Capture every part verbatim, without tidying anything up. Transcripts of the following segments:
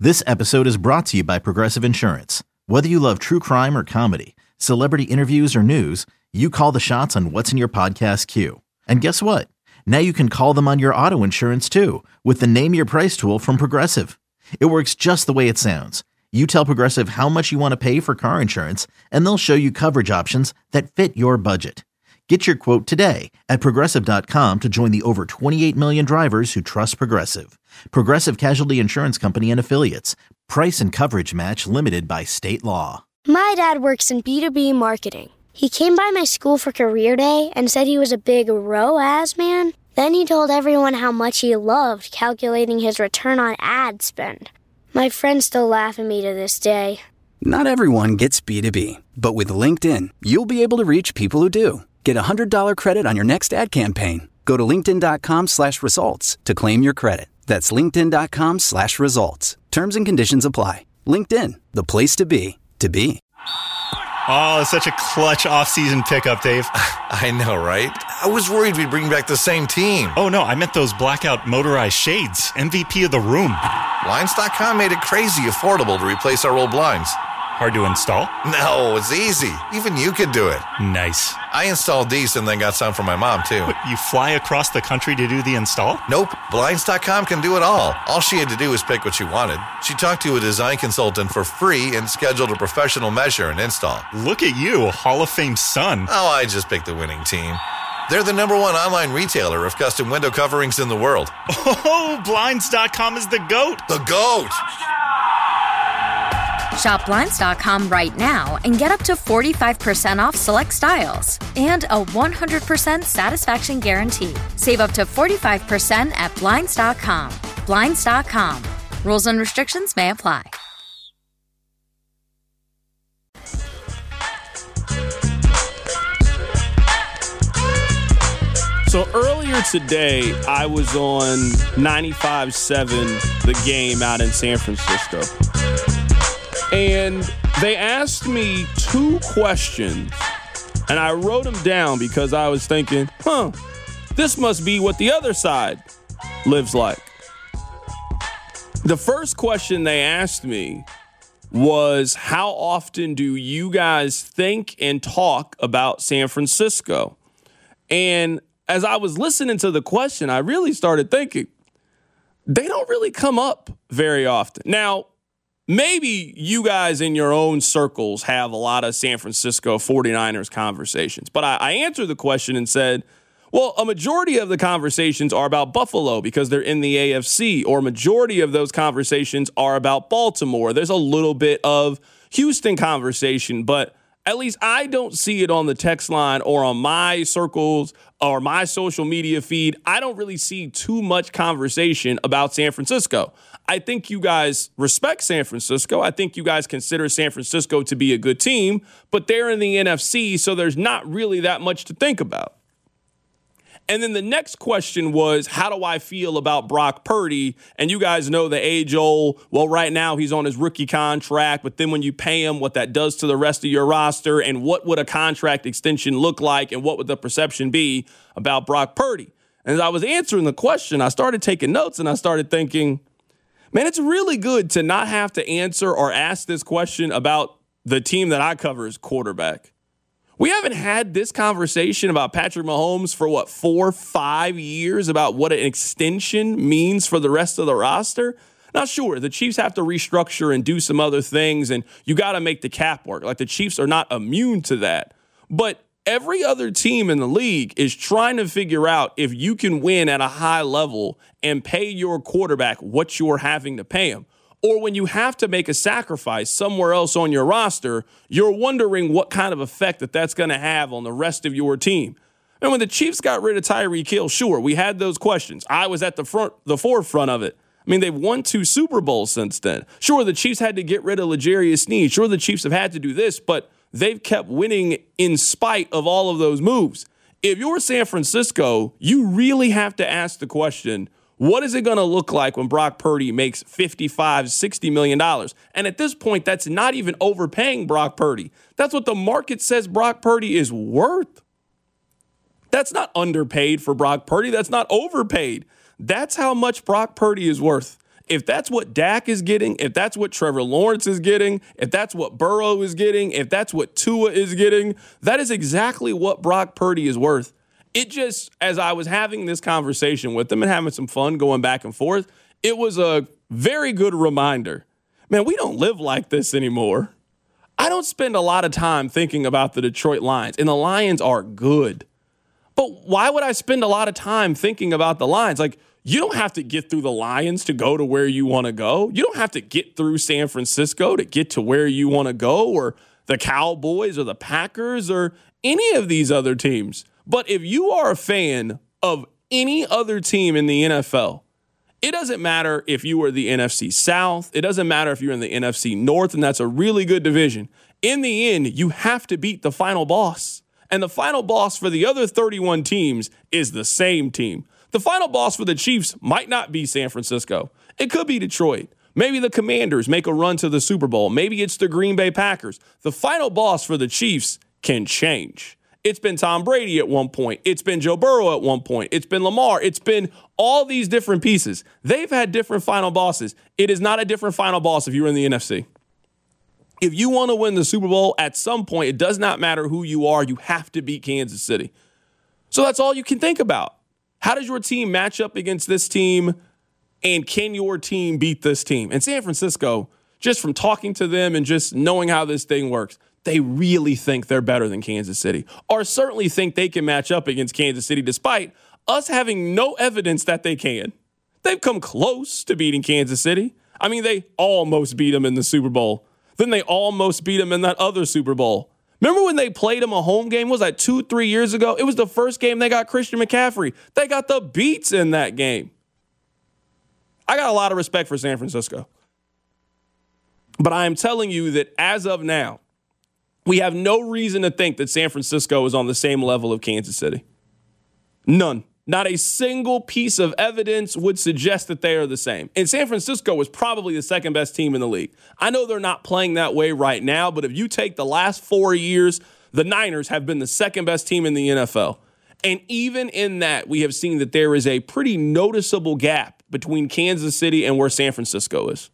This episode is brought to you by Progressive Insurance. Whether you love true crime or comedy, celebrity interviews or news, you call the shots on what's in your podcast queue. And guess what? Now you can call them on your auto insurance too with the Name Your Price tool from Progressive. It works just the way it sounds. You tell Progressive how much you want to pay for car insurance, and they'll show you coverage options that fit your budget. Get your quote today at Progressive dot com to join the over twenty-eight million drivers who trust Progressive. Progressive Casualty Insurance Company and Affiliates. Price and coverage match limited by state law. My dad works in B two B marketing. He came by my school for career day and said he was a big R O A S man. Then he told everyone how much he loved calculating his return on ad spend. My friends still laugh at me to this day. Not everyone gets B two B, but with LinkedIn, you'll be able to reach people who do. Get a one hundred dollars credit on your next ad campaign. Go to linkedin.com slash results to claim your credit. That's linkedin.com slash results. Terms and conditions apply. LinkedIn, the place to be, to be. Oh, it's such a clutch off-season pickup, Dave. I know, right? I was worried we'd bring back the same team. Oh, no, I meant those blackout motorized shades. M V P of the room. Blinds dot com made it crazy affordable to replace our old blinds. Hard to install? No, it's easy. Even you could do it. Nice. I installed these and then got some for my mom, too. What, you fly across the country to do the install? Nope. Blinds dot com can do it all. All she had to do was pick what she wanted. She talked to a design consultant for free and scheduled a professional measure and install. Look at you, Hall of Fame son. Oh, I just picked the winning team. They're the number one online retailer of custom window coverings in the world. Oh, Blinds dot com is the GOAT. The GOAT! Shop Blinds dot com right now and get up to forty-five percent off select styles and a one hundred percent satisfaction guarantee. Save up to forty-five percent at Blinds dot com. Blinds dot com. Rules and restrictions may apply. So earlier today, I was on ninety-five point seven, The Game out in San Francisco. And they asked me two questions, and I wrote them down because I was thinking, huh, this must be what the other side lives like. The first question they asked me was, how often do you guys think and talk about San Francisco? And as I was listening to the question, I really started thinking, they don't really come up very often. Now, maybe you guys in your own circles have a lot of San Francisco forty-niners conversations, but I, I answered the question and said, well, a majority of the conversations are about Buffalo because they're in the A F C, or a majority of those conversations are about Baltimore. There's a little bit of Houston conversation, but at least I don't see it on the text line or on my circles or my social media feed. I don't really see too much conversation about San Francisco. I think you guys respect San Francisco. I think you guys consider San Francisco to be a good team, but they're in the N F C, so there's not really that much to think about. And then the next question was, how do I feel about Brock Purdy? And you guys know the age-old, well, right now he's on his rookie contract, but then when you pay him, what that does to the rest of your roster, and what would a contract extension look like, and what would the perception be about Brock Purdy? And as I was answering the question, I started taking notes, and I started thinking, man, it's really good to not have to answer or ask this question about the team that I cover as quarterback. We haven't had this conversation about Patrick Mahomes for, what, four, five years about what an extension means for the rest of the roster? Now, sure, the Chiefs have to restructure and do some other things, and you got to make the cap work. Like, the Chiefs are not immune to that. But every other team in the league is trying to figure out if you can win at a high level and pay your quarterback what you're having to pay him. Or when you have to make a sacrifice somewhere else on your roster, you're wondering what kind of effect that that's going to have on the rest of your team. And when the Chiefs got rid of Tyreek Hill, sure, we had those questions. I was at the front, the forefront of it. I mean, they've won two Super Bowls since then. Sure, the Chiefs had to get rid of L'Jarius Sneed. Sure, the Chiefs have had to do this, but they've kept winning in spite of all of those moves. If you're San Francisco, you really have to ask the question, what is it going to look like when Brock Purdy makes fifty-five, sixty million dollars? And at this point, that's not even overpaying Brock Purdy. That's what the market says Brock Purdy is worth. That's not underpaid for Brock Purdy. That's not overpaid. That's how much Brock Purdy is worth. If that's what Dak is getting, if that's what Trevor Lawrence is getting, if that's what Burrow is getting, if that's what Tua is getting, that is exactly what Brock Purdy is worth. It just, as I was having this conversation with them and having some fun going back and forth, it was a very good reminder. Man, we don't live like this anymore. I don't spend a lot of time thinking about the Detroit Lions, and the Lions are good. But why would I spend a lot of time thinking about the Lions? Like, you don't have to get through the Lions to go to where you want to go. You don't have to get through San Francisco to get to where you want to go, or the Cowboys or the Packers or any of these other teams. But if you are a fan of any other team in the N F L, it doesn't matter if you are the N F C South. It doesn't matter if you're in the N F C North, and that's a really good division. In the end, you have to beat the final boss. And the final boss for the other thirty-one teams is the same team. The final boss for the Chiefs might not be San Francisco. It could be Detroit. Maybe the Commanders make a run to the Super Bowl. Maybe it's the Green Bay Packers. The final boss for the Chiefs can change. It's been Tom Brady at one point. It's been Joe Burrow at one point. It's been Lamar. It's been all these different pieces. They've had different final bosses. It is not a different final boss if you're in the N F C. If you want to win the Super Bowl, at some point, it does not matter who you are. You have to beat Kansas City. So that's all you can think about. How does your team match up against this team, and can your team beat this team? And San Francisco, just from talking to them and just knowing how this thing works, they really think they're better than Kansas City, or certainly think they can match up against Kansas City despite us having no evidence that they can. They've come close to beating Kansas City. I mean, they almost beat them in the Super Bowl. Then they almost beat them in that other Super Bowl. Remember when they played them a home game? Was that two, three years ago? It was the first game they got Christian McCaffrey. They got the beats in that game. I got a lot of respect for San Francisco. But I am telling you that as of now, we have no reason to think that San Francisco is on the same level of Kansas City. None. Not a single piece of evidence would suggest that they are the same. And San Francisco is probably the second best team in the league. I know they're not playing that way right now, but if you take the last four years, the Niners have been the second best team in the N F L. And even in that, we have seen that there is a pretty noticeable gap between Kansas City and where San Francisco is.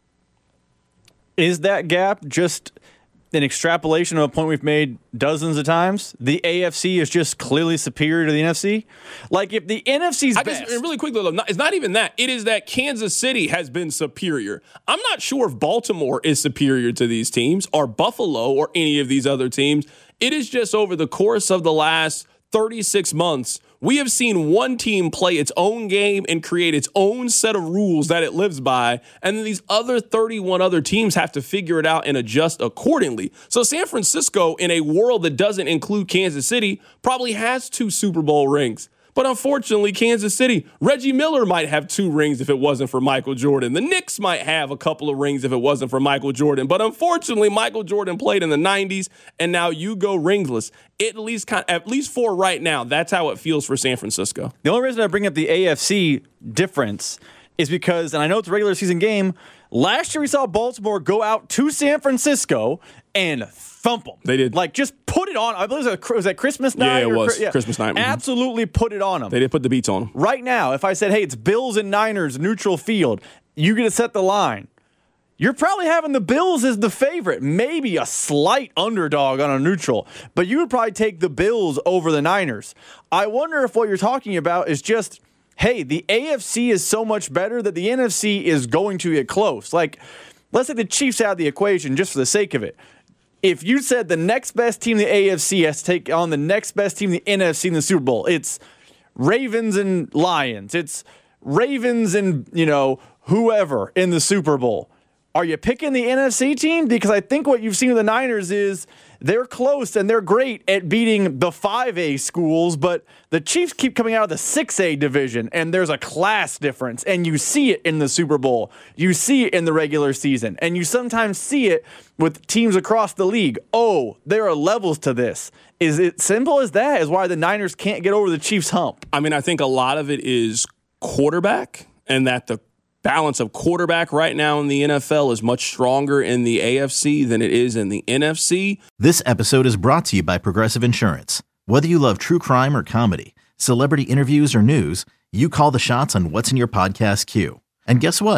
Is that gap just an extrapolation of a point we've made dozens of times? The A F C is just clearly superior to the N F C? Like, if the N F C's I best... Guess, really quickly, though, it's not even that. It is that Kansas City has been superior. I'm not sure if Baltimore is superior to these teams, or Buffalo, or any of these other teams. It is just over the course of the last thirty-six months, we have seen one team play its own game and create its own set of rules that it lives by, and then these other thirty-one other teams have to figure it out and adjust accordingly. So San Francisco, in a world that doesn't include Kansas City, probably has two Super Bowl rings. But unfortunately, Kansas City, Reggie Miller might have two rings if it wasn't for Michael Jordan. The Knicks might have a couple of rings if it wasn't for Michael Jordan. But unfortunately, Michael Jordan played in the nineties, and now you go ringless. At least, at least for right now, that's how it feels for San Francisco. The only reason I bring up the A F C difference is because, and I know it's a regular season game, last year we saw Baltimore go out to San Francisco and thump them. They did. Like, just put it on. I believe it was, was that Christmas night? Yeah, it or, was. Yeah. Christmas night. Absolutely put it on them. They did put the beats on them. Right now, if I said, hey, it's Bills and Niners, neutral field, you get to set the line. You're probably having the Bills as the favorite, maybe a slight underdog on a neutral, but you would probably take the Bills over the Niners. I wonder if what you're talking about is just, hey, the A F C is so much better that the N F C is going to get close. Like, let's say the Chiefs out of the equation just for the sake of it. If you said the next best team in the A F C has to take on the next best team in the N F C in the Super Bowl, it's Ravens and Lions. It's Ravens and, you know, whoever in the Super Bowl. Are you picking the N F C team? Because I think what you've seen with the Niners is they're close and they're great at beating the five A schools, but the Chiefs keep coming out of the six A division, and there's a class difference, and you see it in the Super Bowl. You see it in the regular season, and you sometimes see it with teams across the league. Oh, there are levels to this. Is it simple as that? Is why the Niners can't get over the Chiefs' hump? I mean, I think a lot of it is quarterback, and that the balance of quarterback right now in the N F L is much stronger in the A F C than it is in the N F C. This episode is brought to you by Progressive Insurance. Whether you love true crime or comedy, celebrity interviews or news, you call the shots on what's in your podcast queue. And guess what?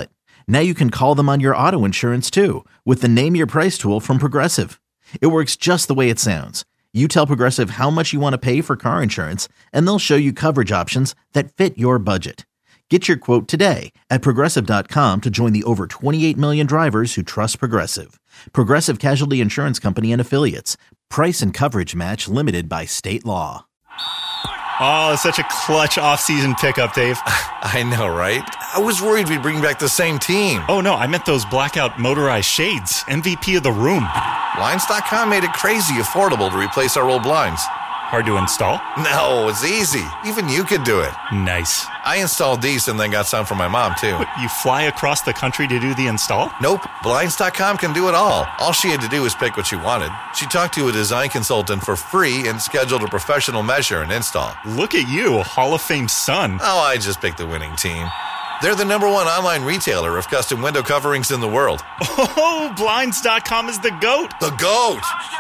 Now you can call them on your auto insurance too with the Name Your Price tool from Progressive. It works just the way it sounds. You tell Progressive how much you want to pay for car insurance, and they'll show you coverage options that fit your budget. Get your quote today at Progressive dot com to join the over twenty-eight million drivers who trust Progressive. Progressive Casualty Insurance Company and Affiliates. Price and coverage match limited by state law. Oh, such a clutch off-season pickup, Dave. I know, right? I was worried we'd bring back the same team. Oh, no, I meant those blackout motorized shades. M V P of the room. Blinds dot com made it crazy affordable to replace our old blinds. Hard to install? No, it's easy. Even you could do it. Nice. I installed these and then got some for my mom, too. What, you fly across the country to do the install? Nope. Blinds dot com can do it all. All she had to do was pick what she wanted. She talked to a design consultant for free and scheduled a professional measure and install. Look at you, Hall of Fame son. Oh, I just picked the winning team. They're the number one online retailer of custom window coverings in the world. Oh, Blinds dot com is the GOAT. The GOAT!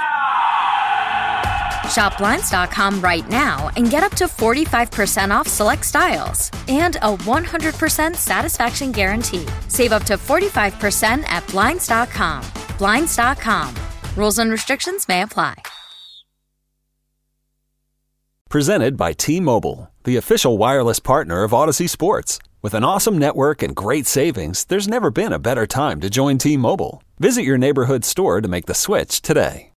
Shop Blinds dot com right now and get up to forty-five percent off select styles and a one hundred percent satisfaction guarantee. Save up to forty-five percent at Blinds dot com. Blinds dot com. Rules and restrictions may apply. Presented by T-Mobile, the official wireless partner of Odyssey Sports. With an awesome network and great savings, there's never been a better time to join T-Mobile. Visit your neighborhood store to make the switch today.